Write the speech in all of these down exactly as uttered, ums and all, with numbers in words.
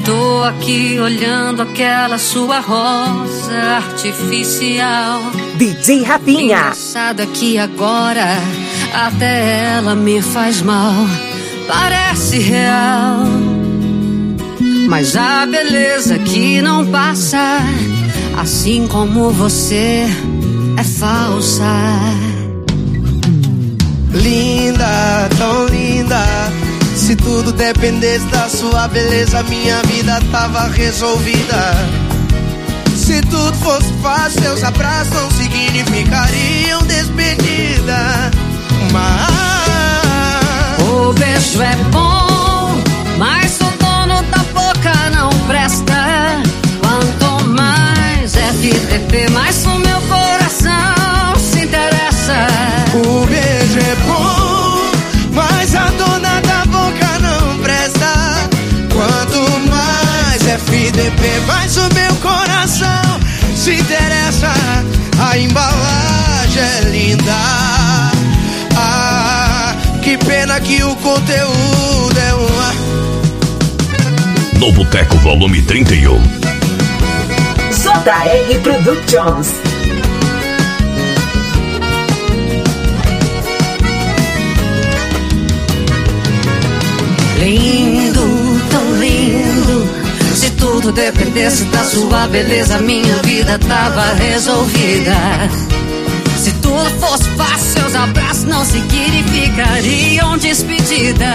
Tô aqui olhando aquela sua rosa artificial. D J Rafinha. Engraçado aqui agora, até ela me faz mal. Parece real, mas a beleza que não passa, assim como você, é falsa. Linda, tão linda. Se tudo dependesse da sua beleza, minha vida tava resolvida. Se tudo fosse fácil, seus abraços não significariam despedida. Mas o beijo é bom, mas o dono da boca não presta. Quanto mais F T P, mais o meu coração se interessa. O beijo é bom, mas a dona da boca não presta. Quanto mais F T P, mais o meu coração se interessa. A embalagem é linda. Ah, que pena que o conteúdo é uma. No Boteco Volume trinta e um. J R Productions. Lindo, tão lindo. Se tudo dependesse da sua beleza, minha vida tava resolvida. Se tudo fosse fácil, seus abraços não significariam despedida.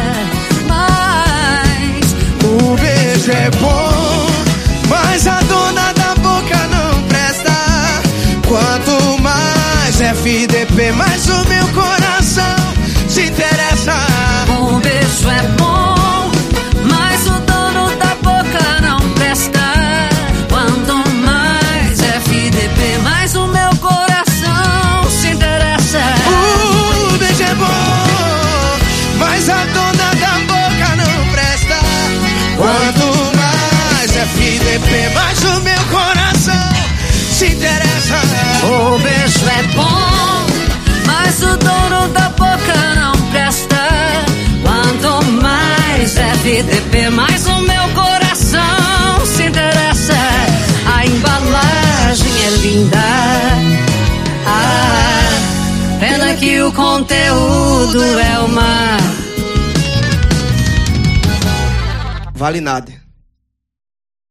Mas o beijo é bom, mas a dona da boca não presta. Quanto mais F D P, mais o meu coração se interessa. O beijo é bom, mas o dono da boca não presta. Quanto mais F D P, mais o meu coração se interessa. O beijo é bom, mas a dona da boca não presta. Quanto mais F D P, mais o meu coração se interessa. O beijo é bom, mas o dono da boca não presta. Quanto mais F D P, mais o meu coração se interessa. A embalagem é linda. Ah, pena que o conteúdo é uma. Vale nada.